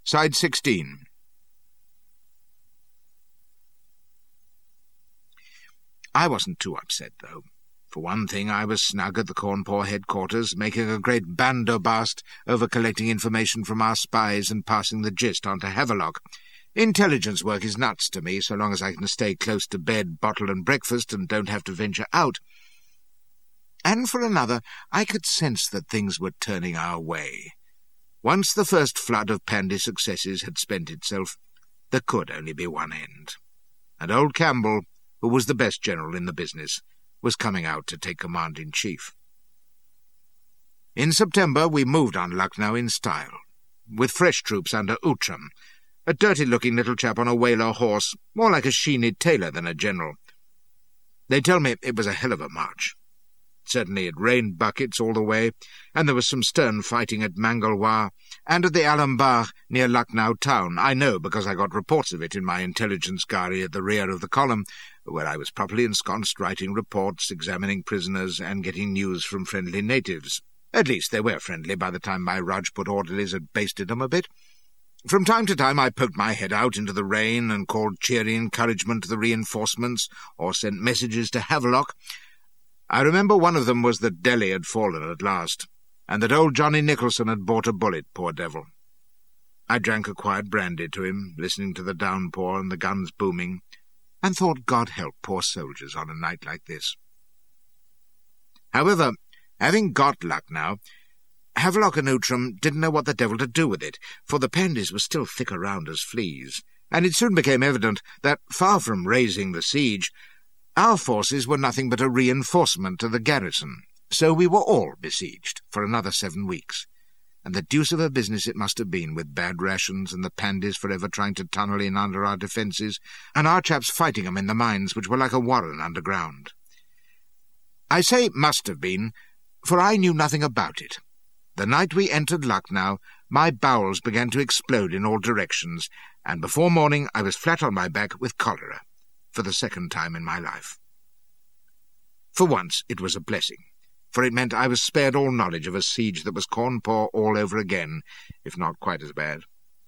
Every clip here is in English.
Side 16. I wasn't too upset, though. For one thing, I was snug at the Cawnpore headquarters, making a great bandobast over collecting information from our spies and passing the gist on to Havelock. Intelligence work is nuts to me, so long as I can stay close to bed, bottle and breakfast, and don't have to venture out. And for another, I could sense that things were turning our way. Once the first flood of Pandy successes had spent itself, there could only be one end. And old Campbell, who was the best general in the business, was coming out to take command-in-chief. In September we moved on Lucknow in style, with fresh troops under Outram, a dirty-looking little chap on a Waler horse, more like a Sheeny tailor than a general. They tell me it was a hell of a march. Certainly it rained buckets all the way, and there was some stern fighting at Mangalwar and at the Alambar near Lucknow town. I know because I got reports of it in my intelligence gharry at the rear of the column, where I was properly ensconced writing reports, examining prisoners, and getting news from friendly natives. At least they were friendly by the time my Rajput orderlies had basted them a bit. From time to time I poked my head out into the rain and called cheery encouragement to the reinforcements, or sent messages to Havelock. I remember one of them was that Delhi had fallen at last, and that old Johnny Nicholson had bought a bullet, poor devil. I drank a quiet brandy to him, listening to the downpour and the guns booming, and thought God help poor soldiers on a night like this. However, having got Lucknow, Havelock and Outram didn't know what the devil to do with it, for the Pandys were still thick around as fleas, and it soon became evident that, far from raising the siege, our forces were nothing but a reinforcement to the garrison, so we were all besieged for another 7 weeks. And the deuce of a business it must have been, with bad rations and the Pandys forever trying to tunnel in under our defences, and our chaps fighting 'em in the mines, which were like a warren underground. I say must have been, for I knew nothing about it. The night we entered Lucknow, my bowels began to explode in all directions, and before morning I was flat on my back with cholera, for the second time in my life. For once it was a blessing, for it meant I was spared all knowledge of a siege that was Cawnpore all over again, if not quite as bad.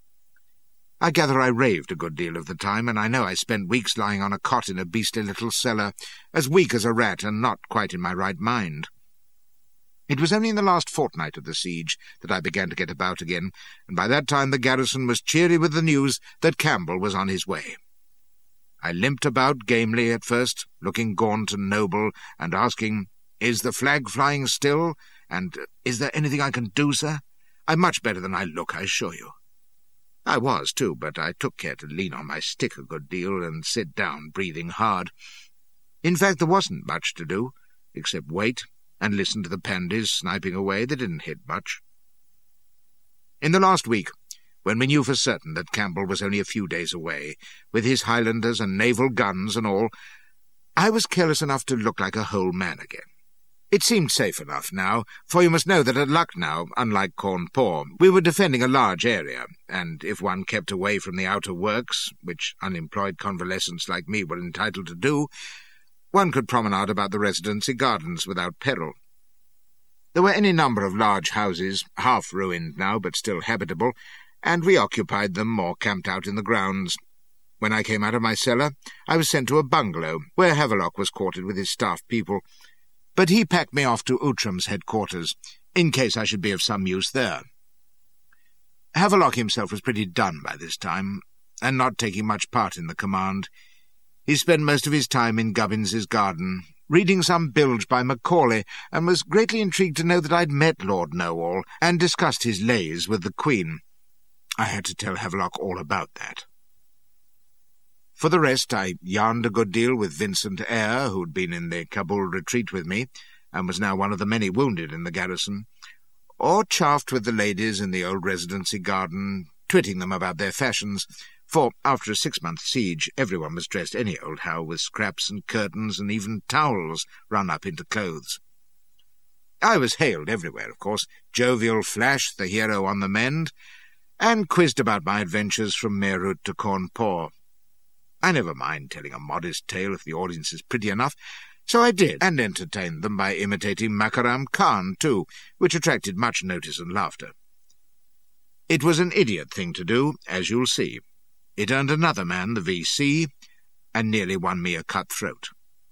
I gather I raved a good deal of the time, and I know I spent weeks lying on a cot in a beastly little cellar, as weak as a rat and not quite in my right mind. It was only in the last fortnight of the siege that I began to get about again, and by that time the garrison was cheery with the news that Campbell was on his way. I limped about gamely at first, looking gaunt and noble, and asking, "Is the flag flying still? And is there anything I can do, sir? I'm much better than I look, I assure you." I was, too, but I took care to lean on my stick a good deal and sit down, breathing hard. In fact, there wasn't much to do, except wait and listen to the Pandys sniping away. They didn't hit much. In the last week, when we knew for certain that Campbell was only a few days away, with his Highlanders and naval guns and all, I was careless enough to look like a whole man again. It seemed safe enough now, for you must know that at Lucknow, unlike Cawnpore, we were defending a large area, and if one kept away from the outer works, which unemployed convalescents like me were entitled to do, one could promenade about the Residency gardens without peril. There were any number of large houses, half ruined now but still habitable, and we occupied them or camped out in the grounds. When I came out of my cellar, I was sent to a bungalow, where Havelock was quartered with his staff people, but he packed me off to Outram's headquarters, in case I should be of some use there. Havelock himself was pretty done by this time, and not taking much part in the command. He spent most of his time in Gubbins's garden, reading some bilge by Macaulay, and was greatly intrigued to know that I'd met Lord Know-all, and discussed his lays with the Queen. I had to tell Havelock all about that. For the rest, I yarned a good deal with Vincent Eyre, who'd been in the Kabul retreat with me, and was now one of the many wounded in the garrison, or chaffed with the ladies in the old Residency garden, twitting them about their fashions, for after a 6-month siege everyone was dressed any old how, with scraps and curtains and even towels run up into clothes. I was hailed everywhere, of course, jovial Flash, the hero on the mend, and quizzed about my adventures from Meerut to Cawnpore. I never mind telling a modest tale if the audience is pretty enough, so I did, and entertained them by imitating Makaram Khan, too, which attracted much notice and laughter. It was an idiot thing to do, as you'll see. It earned another man the VC, and nearly won me a cut-throat.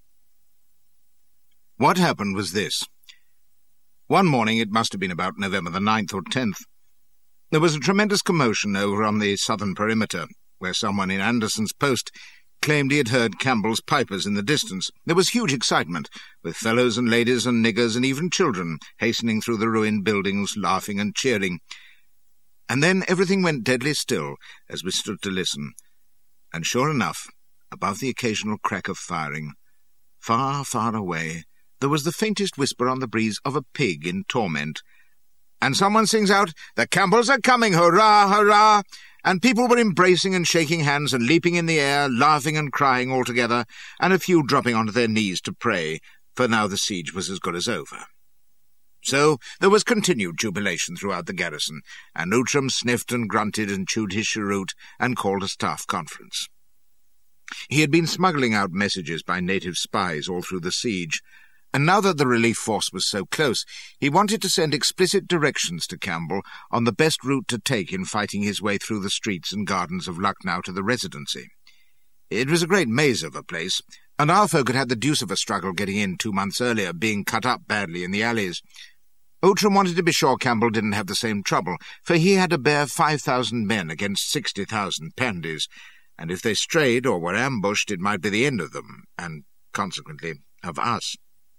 What happened was this. One morning, it must have been about November the 9th or 10th, there was a tremendous commotion over on the southern perimeter, where someone in Anderson's post claimed he had heard Campbell's pipers in the distance. There was huge excitement, with fellows and ladies and niggers and even children hastening through the ruined buildings, laughing and cheering. And then everything went deadly still as we stood to listen, and sure enough, above the occasional crack of firing, far, far away, there was the faintest whisper on the breeze of a pig in torment, and someone sings out, "The Campbells are coming, hurrah, hurrah!" And people were embracing and shaking hands and leaping in the air, laughing and crying all together, and a few dropping onto their knees to pray, for now the siege was as good as over. So there was continued jubilation throughout the garrison, and Outram sniffed and grunted and chewed his cheroot and called a staff conference. He had been smuggling out messages by native spies all through the siege, and now that the relief force was so close, he wanted to send explicit directions to Campbell on the best route to take in fighting his way through the streets and gardens of Lucknow to the Residency. It was a great maze of a place, and our folk had had the deuce of a struggle getting in 2 months earlier, being cut up badly in the alleys. Outram wanted to be sure Campbell didn't have the same trouble, for he had to bear 5,000 men against 60,000 Pandys, and if they strayed or were ambushed, it might be the end of them, and, consequently, of us.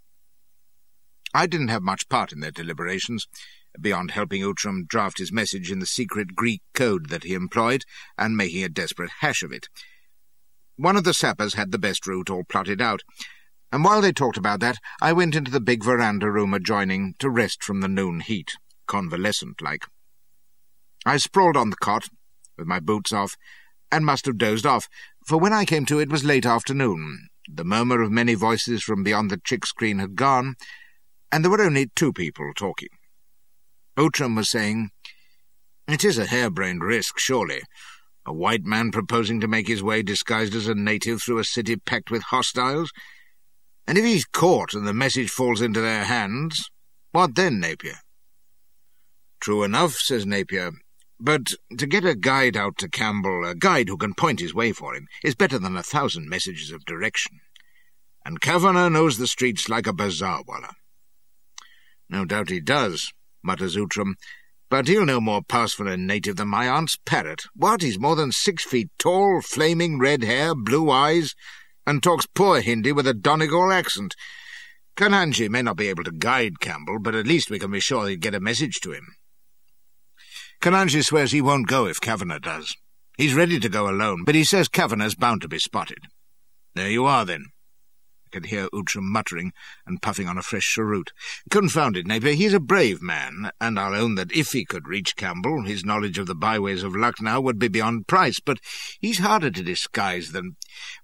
I didn't have much part in their deliberations, beyond helping Outram draft his message in the secret Greek code that he employed, and making a desperate hash of it. One of the sappers had the best route all plotted out, and while they talked about that, I went into the big veranda room adjoining to rest from the noon heat, convalescent-like. I sprawled on the cot, with my boots off, and must have dozed off, for when I came to it was late afternoon. The murmur of many voices from beyond the chick screen had gone, and there were only 2 people talking. Outram was saying, "It is a harebrained risk, surely. A white man proposing to make his way disguised as a native through a city packed with hostiles. And if he's caught and the message falls into their hands, what then, Napier?" "True enough," says Napier, "but to get a guide out to Campbell, a guide who can point his way for him, is better than 1,000 messages of direction. And Kavanagh knows the streets like a bazaar-wallah." "No doubt he does," mutters Outram, "but he'll no more pass for a native than my aunt's parrot. What, he's more than 6 feet tall, flaming red hair, blue eyes, and talks poor Hindi with a Donegal accent. Kananji may not be able to guide Campbell, but at least we can be sure he'd get a message to him." "Kananji swears he won't go if Kavanagh does. He's ready to go alone, but he says Kavanagh's bound to be spotted." "There you are, then." I could hear Outram muttering and puffing on a fresh cheroot. "Confound it, Napier, he's a brave man, and I'll own that if he could reach Campbell, his knowledge of the byways of Lucknow would be beyond price, but he's harder to disguise than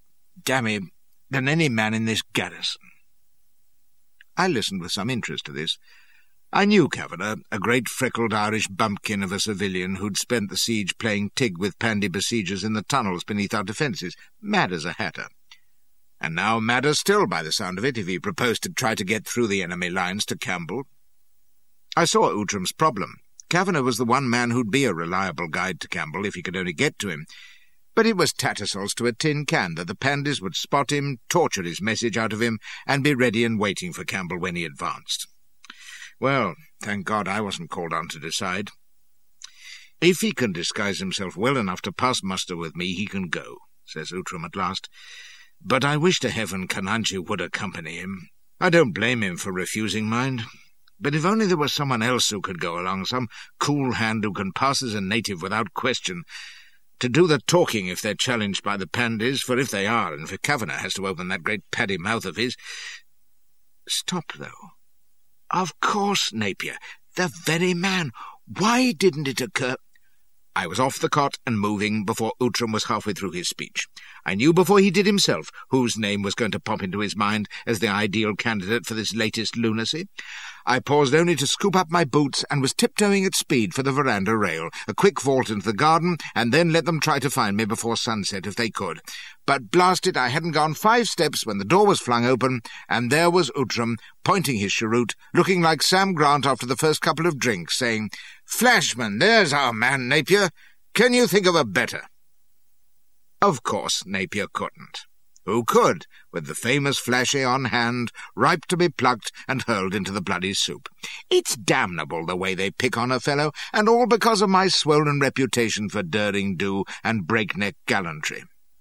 any man in this garrison." I listened with some interest to this. I knew Kavanagh, a great freckled Irish bumpkin of a civilian who'd spent the siege playing tig with Pandy besiegers in the tunnels beneath our defences, mad as a hatter. And now madder still, by the sound of it, if he proposed to try to get through the enemy lines to Campbell. I saw Outram's problem. Kavanagh was the one man who'd be a reliable guide to Campbell if he could only get to him. But it was Tattersall's to a tin can that the Pandys would spot him, torture his message out of him, and be ready and waiting for Campbell when he advanced. Well, thank God I wasn't called on to decide. "If he can disguise himself well enough to pass muster with me, he can go," says Outram at last. "But I wish to heaven Kananji would accompany him. I don't blame him for refusing, mind. But if only there was someone else who could go along, some cool hand who can pass as a native without question, to do the talking if they're challenged by the Pandys, for if they are, and if Kavanagh has to open that great paddy mouth of his—" "Stop, though. Of course, Napier, the very man. Why didn't it occur—" I was off the cot and moving before Outram was halfway through his speech. I knew before he did himself whose name was going to pop into his mind as the ideal candidate for this latest lunacy. I paused only to scoop up my boots and was tiptoeing at speed for the veranda rail, a quick vault into the garden, and then let them try to find me before sunset if they could. but blast it, I hadn't gone 5 steps when the door was flung open, and there was Outram, pointing his cheroot, looking like Sam Grant after the first couple of drinks, saying, "Flashman, there's our man, Napier. Can you think of a better?" Of course Napier couldn't. Who could, with the famous Flashy on hand, ripe to be plucked and hurled into the bloody soup? It's damnable the way they pick on a fellow, and all because of my swollen reputation for daring-do and breakneck gallantry.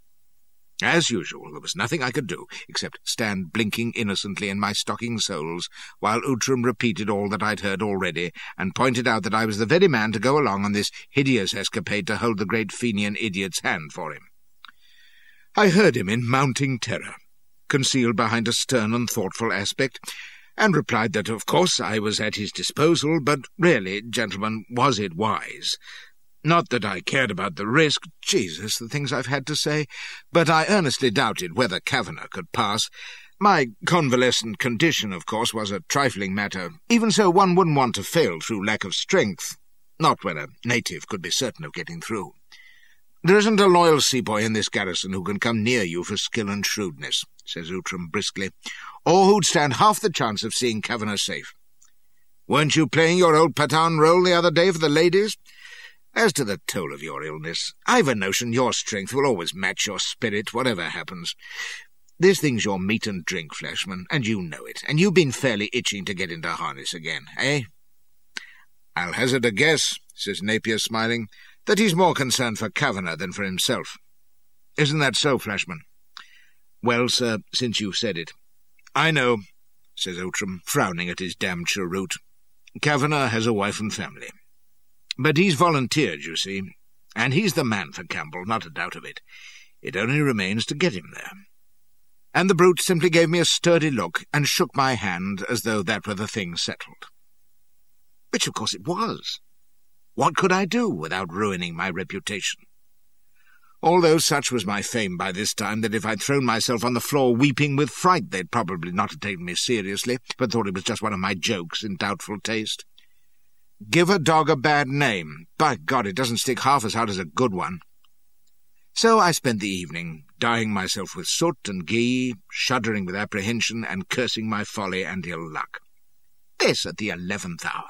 As usual, there was nothing I could do except stand blinking innocently in my stocking soles while Outram repeated all that I'd heard already and pointed out that I was the very man to go along on this hideous escapade to hold the great Fenian idiot's hand for him. I heard him in mounting terror, concealed behind a stern and thoughtful aspect, and replied that of course I was at his disposal, but really, gentlemen, was it wise? Not that I cared about the risk, Jesus, the things I've had to say, but I earnestly doubted whether Kavanagh could pass. My convalescent condition, of course, was a trifling matter. Even so, one wouldn't want to fail through lack of strength, not when a native could be certain of getting through. "There isn't a loyal seaboy in this garrison who can come near you for skill and shrewdness," says Outram briskly, "or who'd stand half the chance of seeing Kavanagh safe. Weren't you playing your old Patan role the other day for the ladies? As to the toll of your illness, I've a notion your strength will always match your spirit, whatever happens. This thing's your meat and drink, Flashman, and you know it, and you've been fairly itching to get into harness again, eh?" "I'll hazard a guess," says Napier, smiling, "that he's more concerned for Kavanagh than for himself. Isn't that so, Flashman?" "Well, sir, since you've said it." "I know," says Outram, frowning at his damned cheroot. "Kavanagh has a wife and family. But he's volunteered, you see, and he's the man for Campbell, not a doubt of it. It only remains to get him there." And the brute simply gave me a sturdy look and shook my hand as though that were the thing settled. Which, of course, it was. What could I do without ruining my reputation? Although such was my fame by this time that if I'd thrown myself on the floor weeping with fright, they'd probably not have taken me seriously, but thought it was just one of my jokes in doubtful taste. Give a dog a bad name. By God, it doesn't stick half as hard as a good one. So I spent the evening, dyeing myself with soot and ghee, shuddering with apprehension and cursing my folly and ill luck. This at the 11th hour.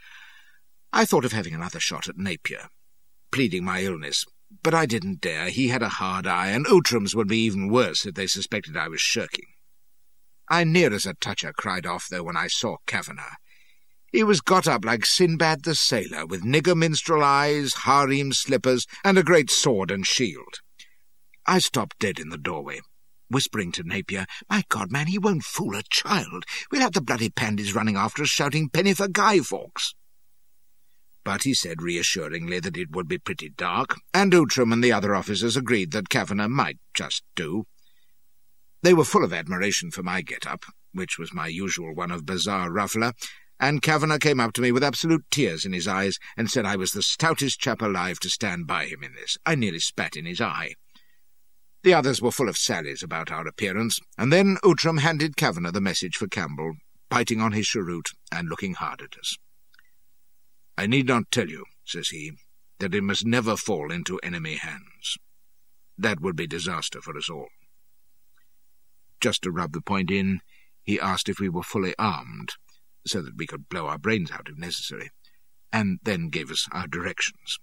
I thought of having another shot at Napier, pleading my illness, but I didn't dare. He had a hard eye, and Outram's would be even worse if they suspected I was shirking. I near as a toucher cried off, though, when I saw Kavanagh. He was got up like Sinbad the sailor, with nigger minstrel eyes, harem slippers, and a great sword and shield. I stopped dead in the doorway, whispering to Napier, "My God, man, he won't fool a child. We'll have the bloody pandies running after us, shouting penny for Guy Fawkes." But he said reassuringly that it would be pretty dark, and Outram and the other officers agreed that Kavanagh might just do. They were full of admiration for my get-up, which was my usual one of bazaar ruffler, and Kavanagh came up to me with absolute tears in his eyes and said I was the stoutest chap alive to stand by him in this. I nearly spat in his eye. The others were full of sallies about our appearance, and then Outram handed Kavanagh the message for Campbell, biting on his cheroot and looking hard at us. "I need not tell you," says he, "that it must never fall into enemy hands. That would be disaster for us all." Just to rub the point in, he asked if we were fully armed, so that we could blow our brains out if necessary, and then gave us our directions.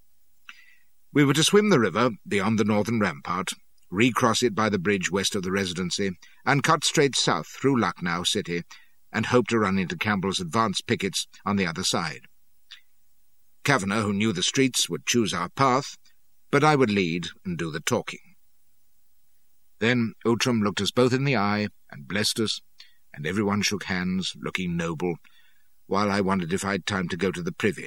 We were to swim the river beyond the northern rampart, recross it by the bridge west of the Residency, and cut straight south through Lucknow city, and hope to run into Campbell's advanced pickets on the other side. Kavanagh, who knew the streets, would choose our path, but I would lead and do the talking. Then Outram looked us both in the eye and blessed us, and everyone shook hands, looking noble, while I wondered if I'd time to go to the privy.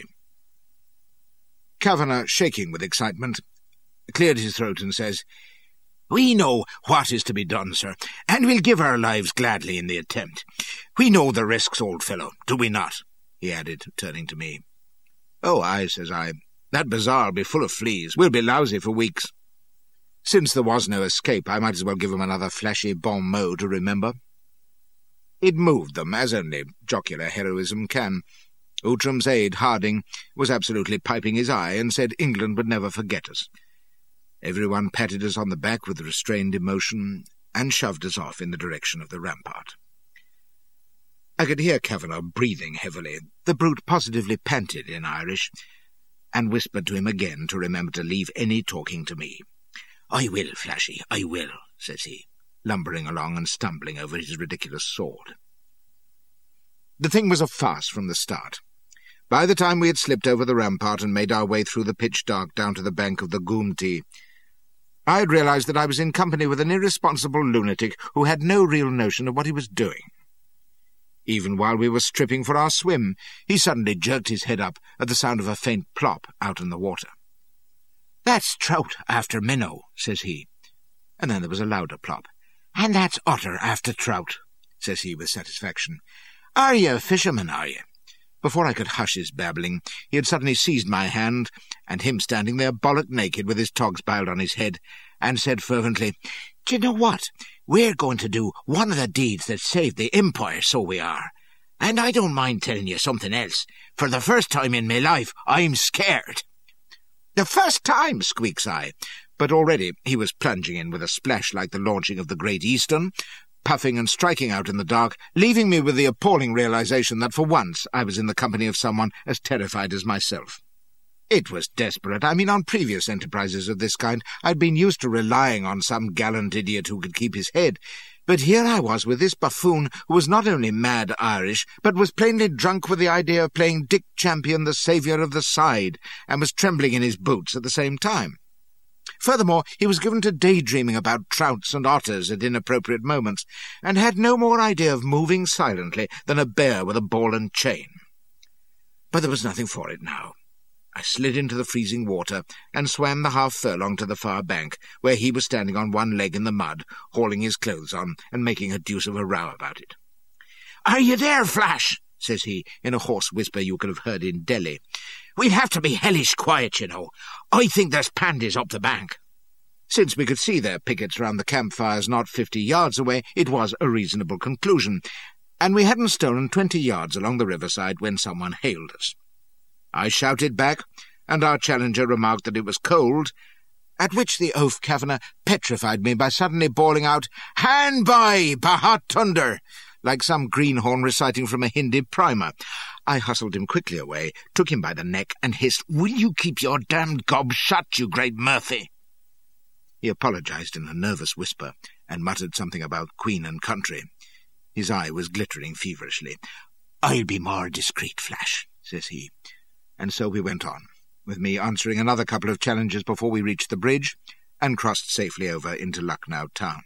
Kavanagh, shaking with excitement, cleared his throat and says, "We know what is to be done, sir, and we'll give our lives gladly in the attempt. We know the risks, old fellow, do we not?" he added, turning to me. "Oh, aye," says I. "That bazaar'll be full of fleas. We'll be lousy for weeks." Since there was no escape, I might as well give them another flashy bon mot to remember. It moved them, as only jocular heroism can. Outram's aide, Harding, was absolutely piping his eye and said England would never forget us. Everyone patted us on the back with restrained emotion and shoved us off in the direction of the rampart. I could hear Kavanagh breathing heavily. The brute positively panted in Irish, and whispered to him again to remember to leave any talking to me. "I will, Flashy, I will," says he, lumbering along and stumbling over his ridiculous sword. The thing was a farce from the start. By the time we had slipped over the rampart and made our way through the pitch dark down to the bank of the Goomtee, I had realized that I was in company with an irresponsible lunatic who had no real notion of what he was doing. Even while we were stripping for our swim, he suddenly jerked his head up at the sound of a faint plop out in the water. "That's trout after minnow," says he. And then there was a louder plop. "And that's otter after trout," says he with satisfaction. "Are you a fisherman, are you?" Before I could hush his babbling, he had suddenly seized my hand, and him standing there bollock naked with his togs piled on his head, and said fervently, "Do you know what? We're going to do one of the deeds that saved the Empire, so we are. And I don't mind telling you something else. For the first time in my life, I'm scared." "The first time," squeaks I. But already he was plunging in with a splash like the launching of the Great Eastern, puffing and striking out in the dark, leaving me with the appalling realization that for once I was in the company of someone as terrified as myself. It was desperate. I mean, on previous enterprises of this kind, I'd been used to relying on some gallant idiot who could keep his head, but here I was with this buffoon who was not only mad Irish, but was plainly drunk with the idea of playing Dick Champion, the saviour of the side, and was trembling in his boots at the same time. Furthermore, he was given to daydreaming about trouts and otters at inappropriate moments, and had no more idea of moving silently than a bear with a ball and chain. But there was nothing for it now. I slid into the freezing water and swam the half-furlong to the far bank, where he was standing on one leg in the mud, hauling his clothes on and making a deuce of a row about it. "Are you there, Flash?" says he, in a hoarse whisper you could have heard in Delhi. "We'll have to be hellish quiet, you know. I think there's pandies up the bank." Since we could see their pickets round the campfires not 50 yards away, it was a reasonable conclusion, and we hadn't stolen 20 yards along the riverside when someone hailed us. I shouted back, and our challenger remarked that it was cold, at which the oaf Kavanagh petrified me by suddenly bawling out, "Hand by, Bahat Thunder!" like some greenhorn reciting from a Hindi primer. I hustled him quickly away, took him by the neck, and hissed, "Will you keep your damned gob shut, you great Murphy?" He apologized in a nervous whisper, and muttered something about Queen and country. His eye was glittering feverishly. "I'll be more discreet, Flash," says he. And so we went on, with me answering another couple of challenges before we reached the bridge, and crossed safely over into Lucknow town.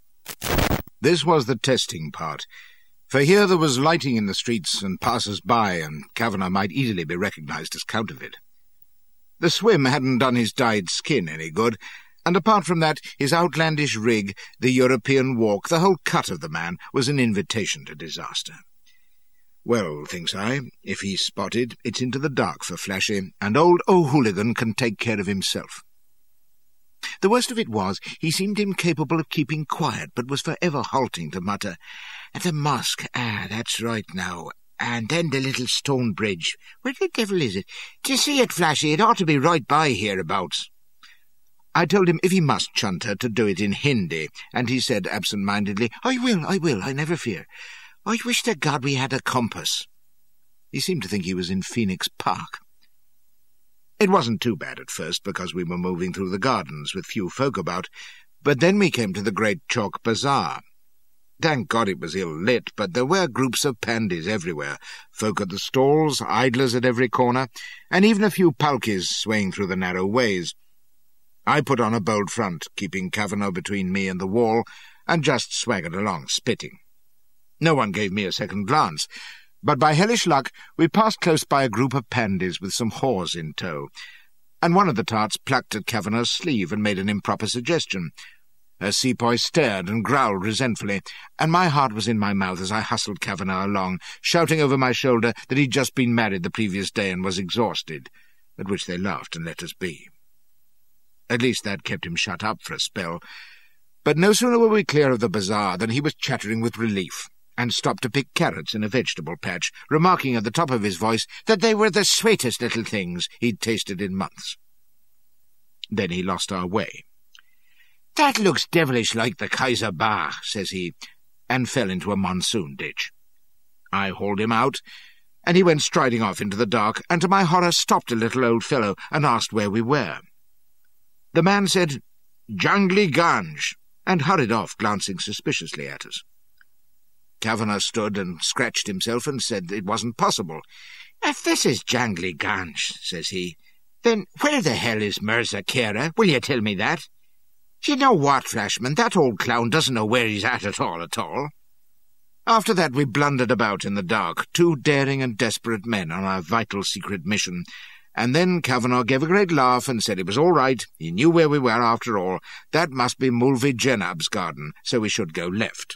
This was the testing part, for here there was lighting in the streets and passers-by, and Kavanagh might easily be recognized as counterfeit. The swim hadn't done his dyed skin any good, and apart from that, his outlandish rig, the European walk, the whole cut of the man, was an invitation to disaster. Well, thinks I, if he's spotted, it's into the dark for Flashy, and old O'Hooligan can take care of himself. The worst of it was, he seemed incapable of keeping quiet, but was forever halting to mutter, "At the mosque, that's right now, and then the little stone bridge. Where the devil is it? Do you see it, Flashy? It ought to be right by hereabouts." I told him if he must chunter to do it in Hindi, and he said absent-mindedly, I will, I never fear. I wish to God we had a compass." He seemed to think he was in Phoenix Park. It wasn't too bad at first, because we were moving through the gardens with few folk about, but then we came to the great chalk bazaar. Thank God it was ill-lit, but there were groups of pandies everywhere, folk at the stalls, idlers at every corner, and even a few palkis swaying through the narrow ways. I put on a bold front, keeping Kavanagh between me and the wall, and just swaggered along, spitting. No one gave me a second glance, but by hellish luck we passed close by a group of pandies with some whores in tow, and one of the tarts plucked at Kavanagh's sleeve and made an improper suggestion. Her sepoy stared and growled resentfully, and my heart was in my mouth as I hustled Kavanagh along, shouting over my shoulder that he'd just been married the previous day and was exhausted, at which they laughed and let us be. At least that kept him shut up for a spell, but no sooner were we clear of the bazaar than he was chattering with relief, and stopped to pick carrots in a vegetable patch, remarking at the top of his voice that they were the sweetest little things he'd tasted in months. Then he lost our way. "That looks devilish like the Kaiser Bar," says he, and fell into a monsoon ditch. I hauled him out, and he went striding off into the dark, and to my horror stopped a little old fellow and asked where we were. The man said, "Jangli Ganj," and hurried off, glancing suspiciously at us. Kavanagh stood and scratched himself and said it wasn't possible. "If this is Jangli Ganj," says he, "then where the hell is Mirza Kera? Will you tell me that? You know what, Flashman, that old clown doesn't know where he's at all. After that we blundered about in the dark, two daring and desperate men on our vital secret mission, and then Kavanagh gave a great laugh and said it was all right, he knew where we were after all, that must be Mulvi Jenab's garden, so we should go left.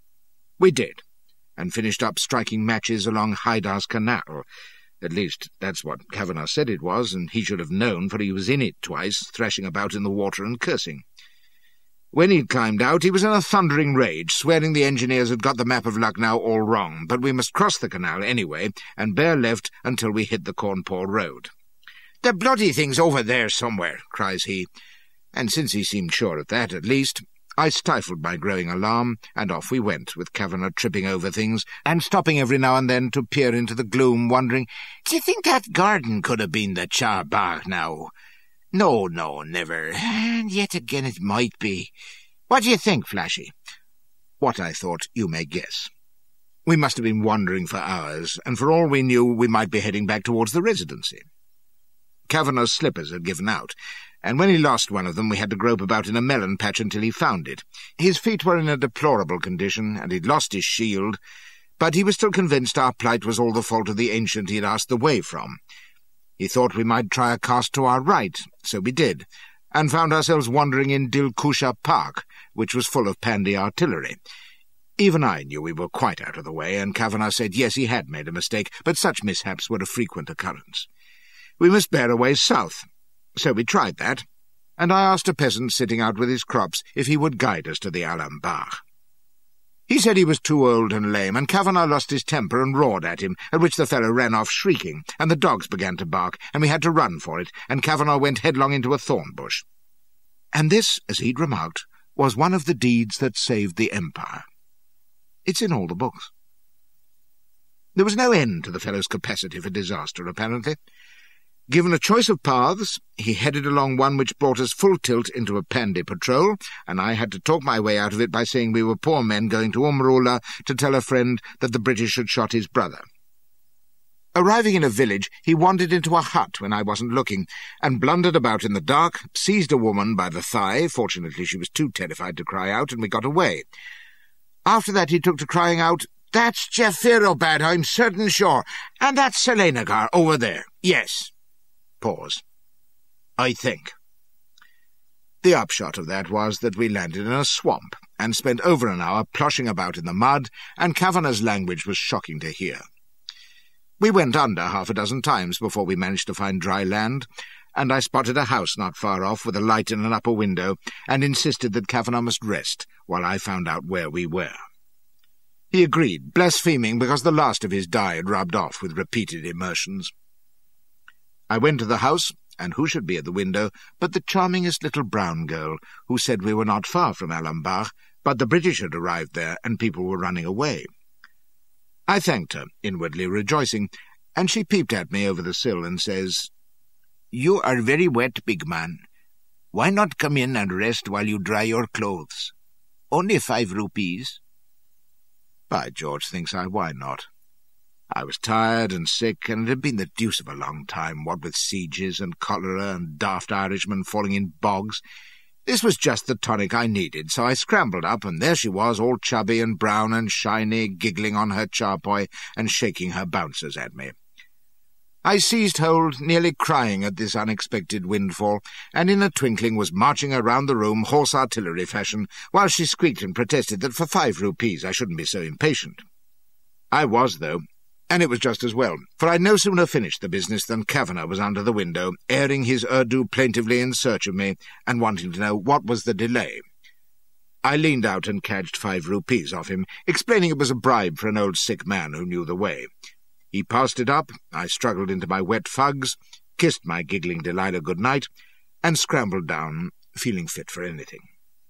We did, and finished up striking matches along Haidar's Canal. At least, that's what Kavanagh said it was, and he should have known, for he was in it twice, thrashing about in the water and cursing. When he'd climbed out, he was in a thundering rage, swearing the engineers had got the map of Lucknow all wrong, but we must cross the canal anyway, and bear left until we hit the Cawnpore road. "The bloody thing's over there somewhere," cries he, and since he seemed sure of that at least, I stifled my growing alarm, and off we went, with Kavanagh tripping over things, and stopping every now and then to peer into the gloom, wondering, "D'ye think that garden could have been the Char Bagh now? No, never. And yet again it might be. What do you think, Flashy?" What I thought you may guess. We must have been wandering for hours, and for all we knew we might be heading back towards the Residency. Kavanagh's slippers had given out, and when he lost one of them we had to grope about in a melon patch until he found it. His feet were in a deplorable condition, and he'd lost his shield, but he was still convinced our plight was all the fault of the ancient he had asked the way from. He thought we might try a cast to our right, so we did, and found ourselves wandering in Dilkusha Park, which was full of Pandy artillery. Even I knew we were quite out of the way, and Kavanagh said yes, he had made a mistake, but such mishaps were of frequent occurrence. We must bear away south, so we tried that, and I asked a peasant sitting out with his crops if he would guide us to the Alam Bagh. He said he was too old and lame, and Kavanagh lost his temper and roared at him, at which the fellow ran off shrieking, and the dogs began to bark, and we had to run for it, and Kavanagh went headlong into a thorn bush. And this, as he'd remarked, was one of the deeds that saved the Empire. It's in all the books. There was no end to the fellow's capacity for disaster, apparently. Given a choice of paths, he headed along one which brought us full tilt into a Pandy patrol, and I had to talk my way out of it by saying we were poor men going to Umrula to tell a friend that the British had shot his brother. Arriving in a village, he wandered into a hut when I wasn't looking, and blundered about in the dark, seized a woman by the thigh. Fortunately she was too terrified to cry out, and we got away. After that he took to crying out, "That's Jaffirobad, I'm certain sure, and that's Salenagar over there, yes." Pause. I think. The upshot of that was that we landed in a swamp, and spent over an hour ploshing about in the mud, and Kavanagh's language was shocking to hear. We went under half a dozen times before we managed to find dry land, and I spotted a house not far off with a light in an upper window, and insisted that Kavanagh must rest while I found out where we were. He agreed, blaspheming because the last of his dye had rubbed off with repeated immersions. I went to the house, and who should be at the window but the charmingest little brown girl, who said we were not far from Alam Bagh, but the British had arrived there, and people were running away. I thanked her, inwardly rejoicing, and she peeped at me over the sill and says, "You are very wet, big man. Why not come in and rest while you dry your clothes? Only 5 rupees. By George, thinks I, why not? I was tired and sick, and it had been the deuce of a long time, what with sieges and cholera and daft Irishmen falling in bogs. This was just the tonic I needed, so I scrambled up, and there she was, all chubby and brown and shiny, giggling on her charpoy and shaking her bouncers at me. I seized hold, nearly crying at this unexpected windfall, and in a twinkling was marching around the room horse artillery fashion, while she squeaked and protested that for 5 rupees I shouldn't be so impatient. I was, though, and it was just as well, for I'd no sooner finished the business than Kavanagh was under the window, airing his Urdu plaintively in search of me, and wanting to know what was the delay. I leaned out and cadged 5 rupees off him, explaining it was a bribe for an old sick man who knew the way. He passed it up, I struggled into my wet fugs, kissed my giggling Delilah good night, and scrambled down, feeling fit for anything.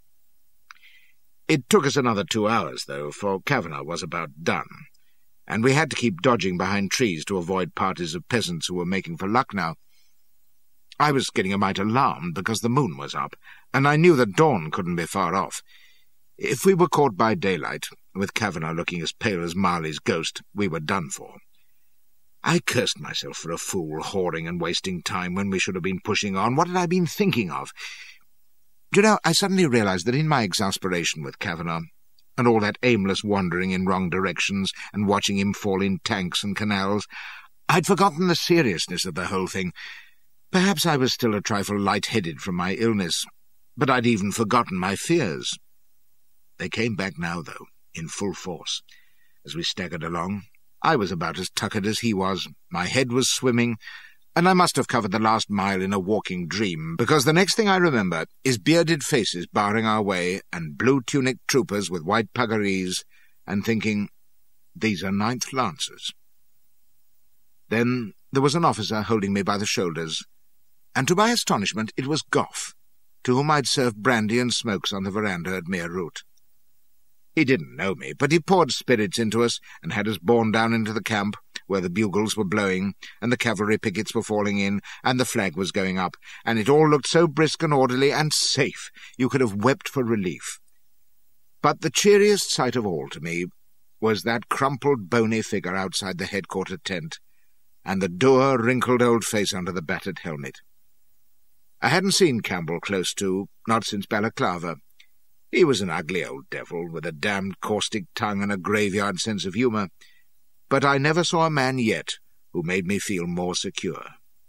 It took us another 2 hours, though, for Kavanagh was about done, and we had to keep dodging behind trees to avoid parties of peasants who were making for Lucknow. I was getting a mite alarmed because the moon was up, and I knew that dawn couldn't be far off. If we were caught by daylight, with Kavanagh looking as pale as Marley's ghost, we were done for. I cursed myself for a fool, whoring and wasting time when we should have been pushing on. What had I been thinking of? Do you know, I suddenly realized that in my exasperation with Kavanagh, and all that aimless wandering in wrong directions and watching him fall in tanks and canals, I'd forgotten the seriousness of the whole thing. Perhaps I was still a trifle light-headed from my illness, but I'd even forgotten my fears. They came back now, though, in full force. As we staggered along, I was about as tuckered as he was, my head was swimming, and I must have covered the last mile in a walking dream, because the next thing I remember is bearded faces barring our way and blue-tunicked troopers with white puggarees, and thinking, these are 9th Lancers. Then there was an officer holding me by the shoulders, and to my astonishment it was Gough, to whom I'd served brandy and smokes on the veranda at Mere Route. He didn't know me, but he poured spirits into us and had us borne down into the camp, where the bugles were blowing, and the cavalry pickets were falling in, and the flag was going up, and it all looked so brisk and orderly and safe you could have wept for relief. But the cheeriest sight of all to me was that crumpled, bony figure outside the headquarter tent, and the dour, wrinkled old face under the battered helmet. I hadn't seen Campbell close to, not since Balaclava. He was an ugly old devil, with a damned caustic tongue and a graveyard sense of humour, but I never saw a man yet who made me feel more secure.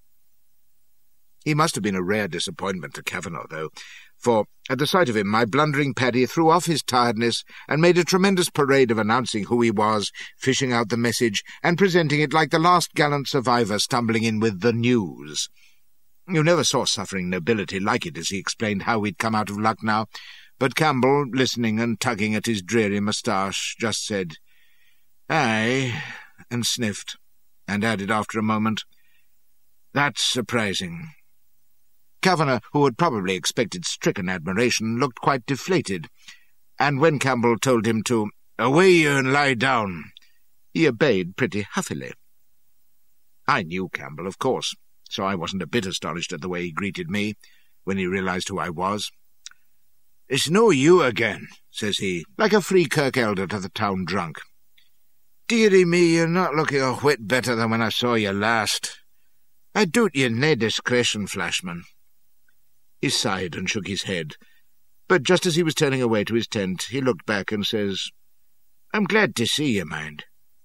He must have been a rare disappointment to Kavanagh, though, for at the sight of him my blundering Paddy threw off his tiredness and made a tremendous parade of announcing who he was, fishing out the message, and presenting it like the last gallant survivor stumbling in with the news. You never saw suffering nobility like it as he explained how we'd come out of Lucknow, but Campbell, listening and tugging at his dreary moustache, just said, "Aye," and sniffed, and added after a moment, "That's surprising." Kavanagh, who had probably expected stricken admiration, looked quite deflated, and when Campbell told him to "Away you and lie down," he obeyed pretty huffily. I knew Campbell, of course, so I wasn't a bit astonished at the way he greeted me when he realized who I was. "It's no you again," says he, like a free kirk elder to the town drunk. "Dearie me, you're not looking a whit better than when I saw you last. I doot ye nae discretion, Flashman." He sighed and shook his head, but just as he was turning away to his tent, he looked back and says, "I'm glad to see you, mind."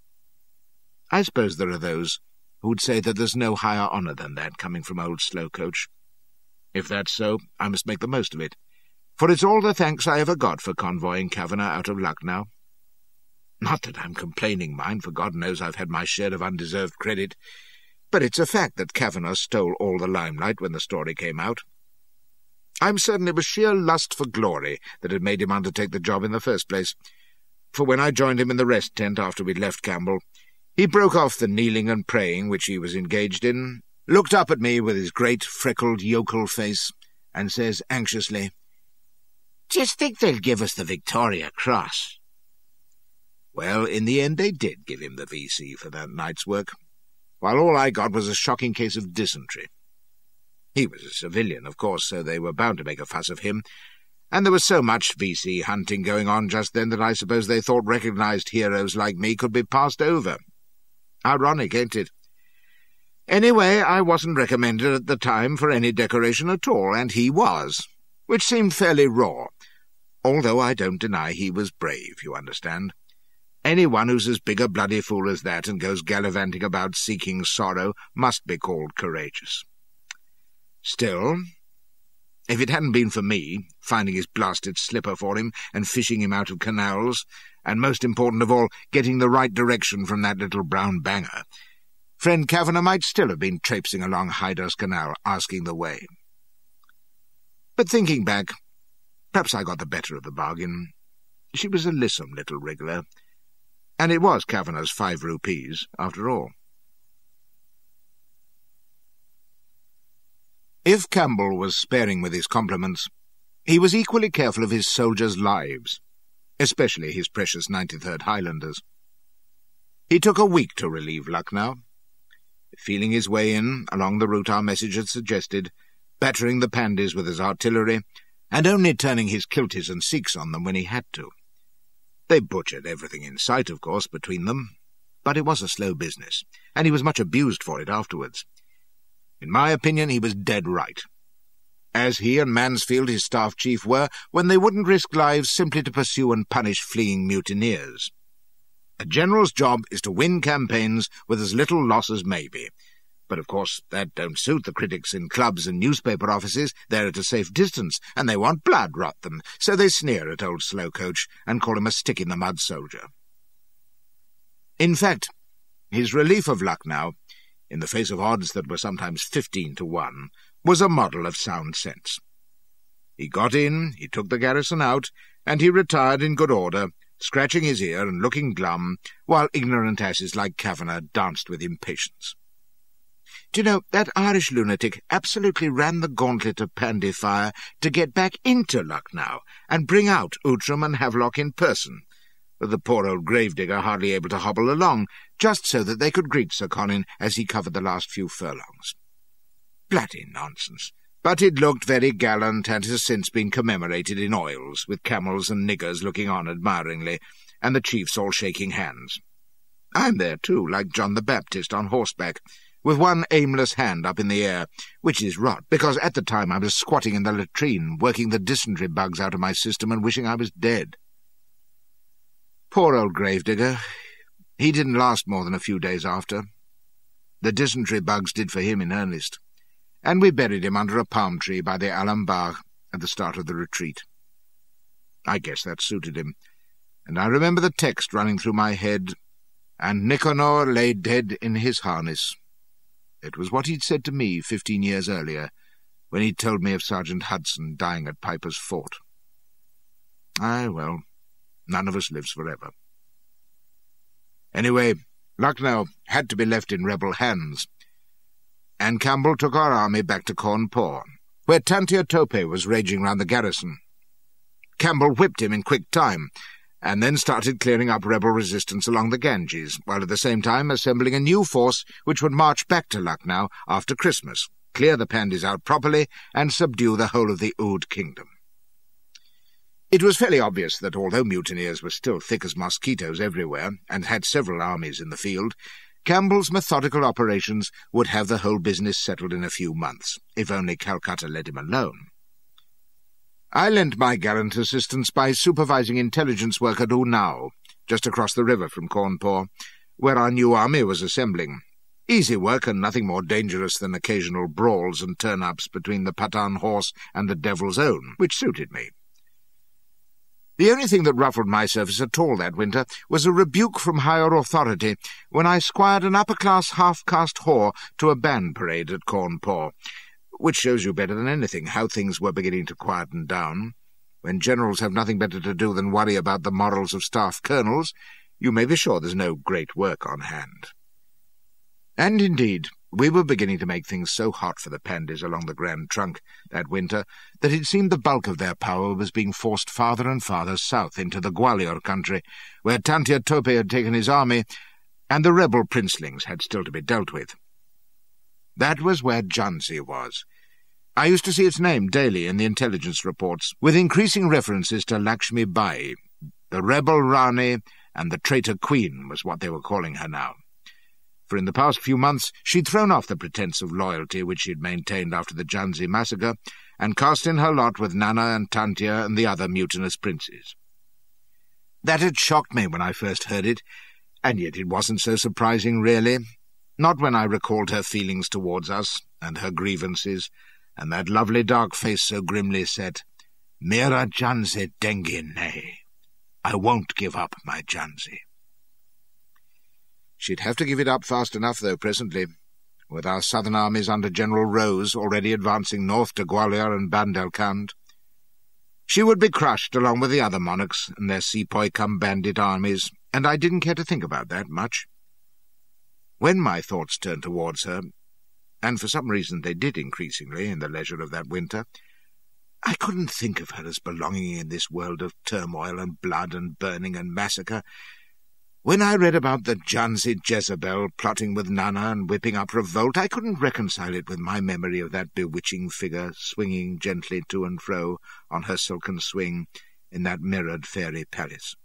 I suppose there are those who'd say that there's no higher honour than that coming from old Slowcoach. If that's so, I must make the most of it, for it's all the thanks I ever got for convoying Kavanagh out of Lucknow. Not that I'm complaining, mind, for God knows I've had my share of undeserved credit, but it's a fact that Kavanagh stole all the limelight when the story came out. I'm certain it was sheer lust for glory that had made him undertake the job in the first place, for when I joined him in the rest tent after we'd left Campbell, he broke off the kneeling and praying which he was engaged in, looked up at me with his great freckled yokel face, and says anxiously, "Just think they'll give us the Victoria Cross." Well, in the end they did give him the VC for that night's work, while all I got was a shocking case of dysentery. He was a civilian, of course, so they were bound to make a fuss of him, and there was so much VC hunting going on just then that I suppose they thought recognised heroes like me could be passed over. Ironic, ain't it? Anyway, I wasn't recommended at the time for any decoration at all, and he was, which seemed fairly raw, although I don't deny he was brave, you understand. Anyone who's as big a bloody fool as that and goes gallivanting about seeking sorrow must be called courageous. Still, if it hadn't been for me, finding his blasted slipper for him and fishing him out of canals, and most important of all, getting the right direction from that little brown banger, friend Kavanagh might still have been traipsing along Hydros Canal asking the way. But thinking back, perhaps I got the better of the bargain. She was a lissom little wriggler, and it was Kavanagh's 5 rupees, after all. If Campbell was sparing with his compliments, he was equally careful of his soldiers' lives, especially his precious 93rd Highlanders. He took a week to relieve Lucknow, feeling his way in along the route our message had suggested, battering the Pandis with his artillery, and only turning his Kilties and Sikhs on them when he had to. They butchered everything in sight, of course, between them, but it was a slow business, and he was much abused for it afterwards. In my opinion, he was dead right, as he and Mansfield, his staff chief, were when they wouldn't risk lives simply to pursue and punish fleeing mutineers. A general's job is to win campaigns with as little loss as may be. But of course that don't suit the critics in clubs and newspaper offices. They're at a safe distance, and they want blood, rot them, so they sneer at old Slowcoach and call him a stick-in-the-mud soldier. In fact, his relief of Lucknow, in the face of odds that were sometimes 15-1, was a model of sound sense. He got in, he took the garrison out, and he retired in good order, scratching his ear and looking glum, while ignorant asses like Kavanagh danced with impatience. Do you know, that Irish lunatic absolutely ran the gauntlet of Pandy fire to get back into Lucknow and bring out Outram and Havelock in person, with the poor old gravedigger hardly able to hobble along, just so that they could greet Sir Conin as he covered the last few furlongs. Bloody nonsense, but it looked very gallant and has since been commemorated in oils, with camels and niggers looking on admiringly, and the chiefs all shaking hands. I'm there too, like John the Baptist on horseback, with one aimless hand up in the air, which is rot, because at the time I was squatting in the latrine, working the dysentery bugs out of my system and wishing I was dead. Poor old gravedigger. He didn't last more than a few days after. The dysentery bugs did for him in earnest, and we buried him under a palm tree by the Alambagh at the start of the retreat. I guess that suited him, and I remember the text running through my head, "And Nicanor lay dead in his harness." It was what he'd said to me 15 years earlier, when he'd told me of Sergeant Hudson dying at Piper's Fort. Aye, well, none of us lives forever. Anyway, Lucknow had to be left in rebel hands, and Campbell took our army back to Cawnpore, where Tantia Tope was raging round the garrison. Campbell whipped him in quick time, and then started clearing up rebel resistance along the Ganges, while at the same time assembling a new force which would march back to Lucknow after Christmas, clear the Pandis out properly, and subdue the whole of the Oud kingdom. It was fairly obvious that although mutineers were still thick as mosquitoes everywhere, and had several armies in the field, Campbell's methodical operations would have the whole business settled in a few months, if only Calcutta let him alone. I lent my gallant assistance by supervising intelligence work at Unnao, just across the river from Cawnpore, where our new army was assembling. Easy work and nothing more dangerous than occasional brawls and turn-ups between the Pathan horse and the Devil's Own, which suited me. The only thing that ruffled my surface at all that winter was a rebuke from higher authority when I squired an upper-class half-caste whore to a band parade at Cawnpore, which shows you better than anything how things were beginning to quieten down. When generals have nothing better to do than worry about the morals of staff colonels, you may be sure there's no great work on hand. And indeed, we were beginning to make things so hot for the Pandis along the Grand Trunk that winter that it seemed the bulk of their power was being forced farther and farther south into the Gwalior country, where Tantia Tope had taken his army, and the rebel princelings had still to be dealt with. That was where Jhansi was. I used to see its name daily in the intelligence reports, with increasing references to Lakshmi Bai. The rebel Rani and the traitor queen was what they were calling her now. For in the past few months she'd thrown off the pretence of loyalty which she'd maintained after the Jhansi massacre, and cast in her lot with Nana and Tantia and the other mutinous princes. That had shocked me when I first heard it, and yet it wasn't so surprising, really. Not when I recalled her feelings towards us, and her grievances, and that lovely dark face so grimly set, "Mera Jhansi dengi nahi. I won't give up my Jhansi." She'd have to give it up fast enough, though, presently, with our southern armies under General Rose already advancing north to Gwalior and Bandelkhand. She would be crushed along with the other monarchs and their sepoy-cum-bandit armies, and I didn't care to think about that much. When my thoughts turned towards her, and for some reason they did increasingly in the leisure of that winter, I couldn't think of her as belonging in this world of turmoil and blood and burning and massacre. When I read about the Jansi Jezebel plotting with Nana and whipping up revolt, I couldn't reconcile it with my memory of that bewitching figure swinging gently to and fro on her silken swing in that mirrored fairy palace.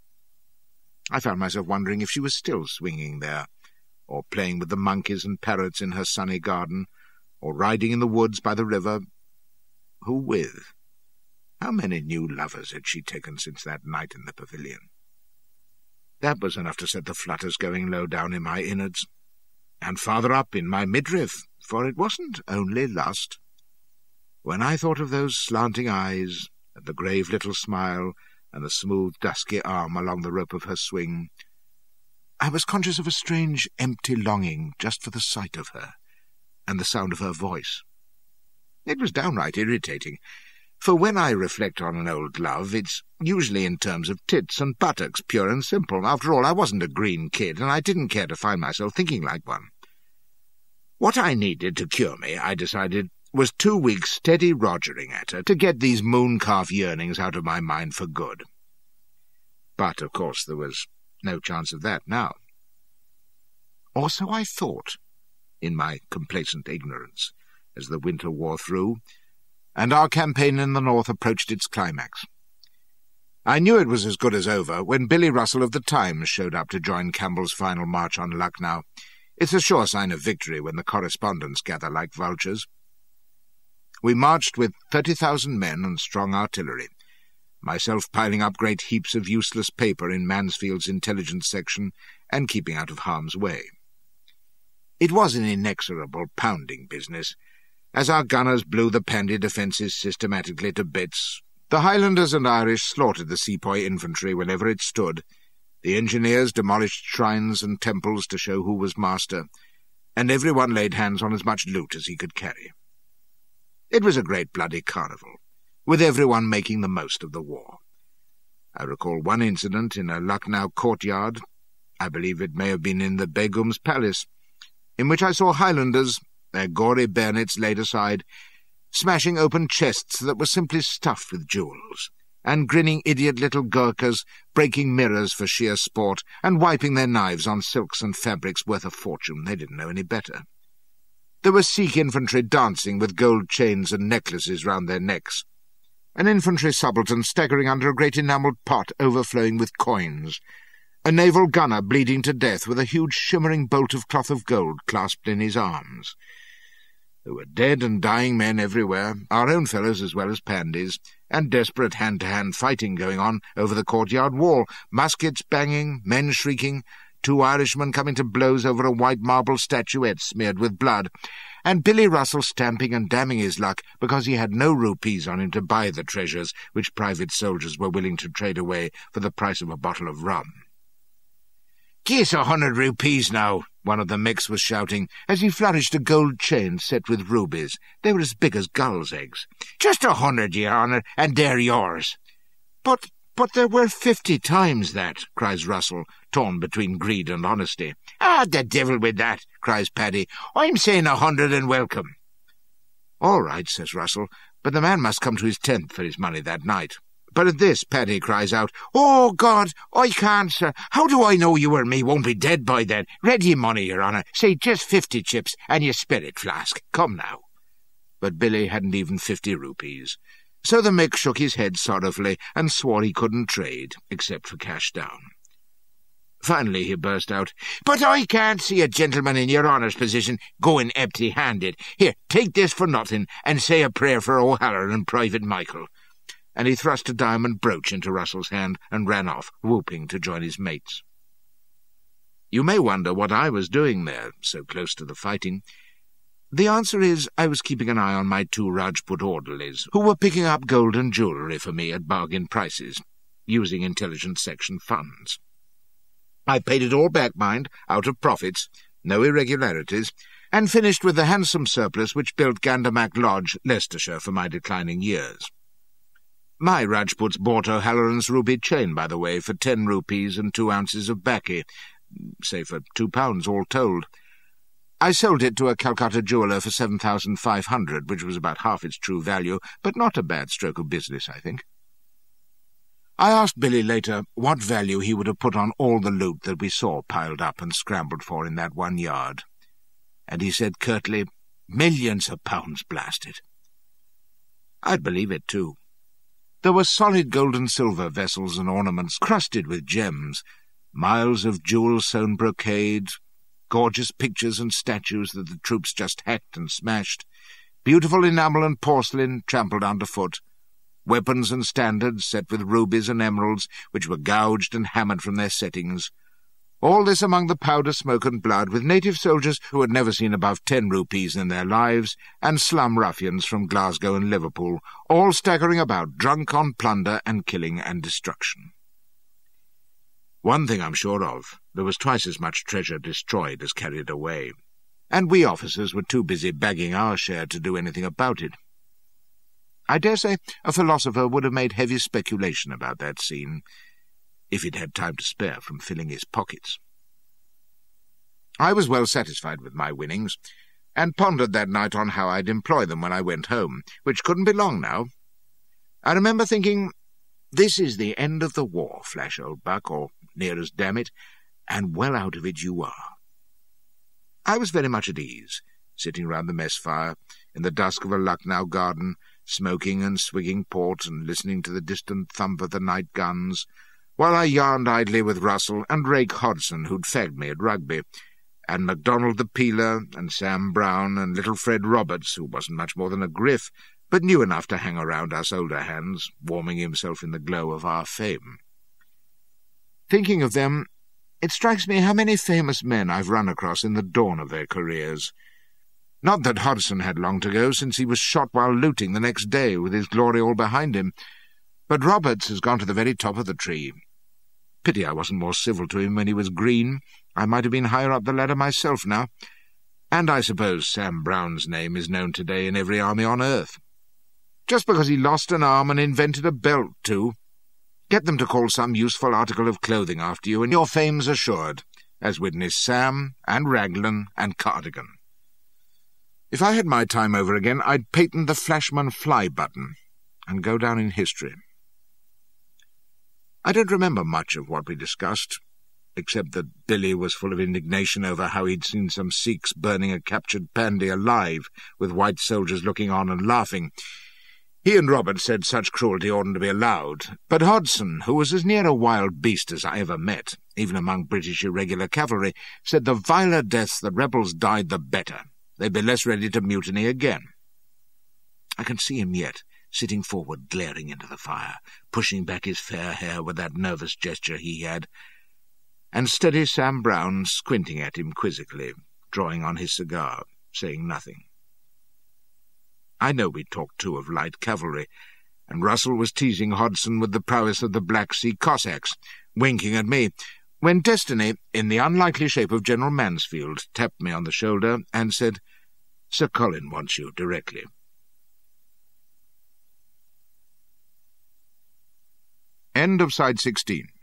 I found myself wondering if she was still swinging there, or playing with the monkeys and parrots in her sunny garden, or riding in the woods by the river. Who with? How many new lovers had she taken since that night in the pavilion? That was enough to set the flutters going low down in my innards, and farther up in my midriff, for it wasn't only lust. When I thought of those slanting eyes, and the grave little smile, and the smooth dusky arm along the rope of her swing, I was conscious of a strange empty longing just for the sight of her, and the sound of her voice. It was downright irritating, for when I reflect on an old love, it's usually in terms of tits and buttocks, pure and simple. After all, I wasn't a green kid, and I didn't care to find myself thinking like one. What I needed to cure me, I decided, was 2 weeks steady rogering at her, to get these mooncalf yearnings out of my mind for good. But, of course, there was no chance of that now. Or so I thought, in my complacent ignorance, as the winter wore through, and our campaign in the north approached its climax. I knew it was as good as over when Billy Russell of the Times showed up to join Campbell's final march on Lucknow. It's a sure sign of victory when the correspondents gather like vultures. We marched with 30,000 men and strong artillery, myself piling up great heaps of useless paper in Mansfield's intelligence section and keeping out of harm's way. It was an inexorable pounding business. As our gunners blew the Pandy defences systematically to bits, the Highlanders and Irish slaughtered the sepoy infantry whenever it stood, the engineers demolished shrines and temples to show who was master, and everyone laid hands on as much loot as he could carry. It was a great bloody carnival, with everyone making the most of the war. I recall one incident in a Lucknow courtyard, I believe it may have been in the Begum's palace, in which I saw Highlanders, their gory bayonets laid aside, smashing open chests that were simply stuffed with jewels, and grinning idiot little Gurkhas breaking mirrors for sheer sport and wiping their knives on silks and fabrics worth a fortune. They didn't know any better. There were Sikh infantry dancing with gold chains and necklaces round their necks, an infantry subaltern staggering under a great enamelled pot overflowing with coins, a naval gunner bleeding to death with a huge shimmering bolt of cloth of gold clasped in his arms. There were dead and dying men everywhere, our own fellows as well as Pandy's, and desperate hand-to-hand fighting going on over the courtyard wall, muskets banging, men shrieking, 2 Irishmen coming to blows over a white marble statuette smeared with blood, and Billy Russell stamping and damning his luck because he had no rupees on him to buy the treasures which private soldiers were willing to trade away for the price of a bottle of rum. "Gi's 100 rupees now," one of the mix was shouting, as he flourished a gold chain set with rubies. They were as big as gulls' eggs. "Just 100, your honour, and they're yours." But they're worth 50 times that," cries Russell, torn between greed and honesty. "Ah, the devil with that," cries Paddy. "I'm saying 100 and welcome." "All right," says Russell, "but the man must come to his tent for his money that night." But at this Paddy cries out, "Oh, God, I can't, sir. How do I know you or me won't be dead by then? Ready money, your honour. Say just 50 chips and your spirit flask. Come now." But Billy hadn't even 50 rupees. So the Mick shook his head sorrowfully and swore he couldn't trade, except for cash down. Finally he burst out, "But I can't see a gentleman in your honour's position going empty-handed. Here, take this for nothing, and say a prayer for O'Halloran and Private Michael." And he thrust a diamond brooch into Russell's hand and ran off, whooping to join his mates. You may wonder what I was doing there, so close to the fighting. The answer is I was keeping an eye on my 2 Rajput orderlies, who were picking up gold and jewellery for me at bargain prices, using intelligence section funds. I paid it all back, mind, out of profits, no irregularities, and finished with the handsome surplus which built Gandermack Lodge, Leicestershire, for my declining years. My Rajputs bought O'Halloran's ruby chain, by the way, for 10 rupees and 2 ounces of baccy, say for £2 all told. I sold it to a Calcutta jeweller for 7,500, which was about half its true value, but not a bad stroke of business, I think. I asked Billy later what value he would have put on all the loot that we saw piled up and scrambled for in that one yard, and he said curtly, "Millions of pounds, blast it." I'd believe it, too. There were solid gold and silver vessels and ornaments crusted with gems, miles of jewel-sewn brocade, gorgeous pictures and statues that the troops just hacked and smashed, beautiful enamel and porcelain trampled underfoot, weapons and standards set with rubies and emeralds which were gouged and hammered from their settings. All this among the powder, smoke and blood, with native soldiers who had never seen above 10 rupees in their lives, and slum ruffians from Glasgow and Liverpool, all staggering about, drunk on plunder and killing and destruction. One thing I'm sure of, there was twice as much treasure destroyed as carried away, and we officers were too busy bagging our share to do anything about it. I dare say a philosopher would have made heavy speculation about that scene, if he'd had time to spare from filling his pockets. I was well satisfied with my winnings, and pondered that night on how I'd employ them when I went home, which couldn't be long now. I remember thinking, "This is the end of the war, Flash, old buck, or near as damn it, and well out of it you are." I was very much at ease, sitting round the mess fire, in the dusk of a Lucknow garden, smoking and swigging port and listening to the distant thump of the night guns, while I yarned idly with Russell and Rake Hodson, who'd fagged me at rugby, and MacDonald the Peeler, and Sam Brown, and little Fred Roberts, who wasn't much more than a griff, but knew enough to hang around us older hands, warming himself in the glow of our fame. Thinking of them, it strikes me how many famous men I've run across in the dawn of their careers. Not that Hodson had long to go, since he was shot while looting the next day, with his glory all behind him, but Roberts has gone to the very top of the tree. Pity I wasn't more civil to him when he was green. I might have been higher up the ladder myself now. And I suppose Sam Brown's name is known today in every army on earth. Just because he lost an arm and invented a belt, too. Get them to call some useful article of clothing after you, and your fame's assured, as witness Sam and Raglan and Cardigan. If I had my time over again, I'd patent the Flashman fly button and go down in history. I don't remember much of what we discussed, except that Billy was full of indignation over how he'd seen some Sikhs burning a captured Pandy alive, with white soldiers looking on and laughing. He and Robert said such cruelty oughtn't to be allowed, but Hodson, who was as near a wild beast as I ever met, even among British irregular cavalry, said the viler deaths the rebels died, the better. They'd be less ready to mutiny again. I can see him yet, sitting forward, glaring into the fire, pushing back his fair hair with that nervous gesture he had, and steady Sam Brown squinting at him quizzically, drawing on his cigar, saying nothing. I know we talked, too, of light cavalry, and Russell was teasing Hodson with the prowess of the Black Sea Cossacks, winking at me, when Destiny, in the unlikely shape of General Mansfield, tapped me on the shoulder and said, "Sir Colin wants you directly." End of Side 16.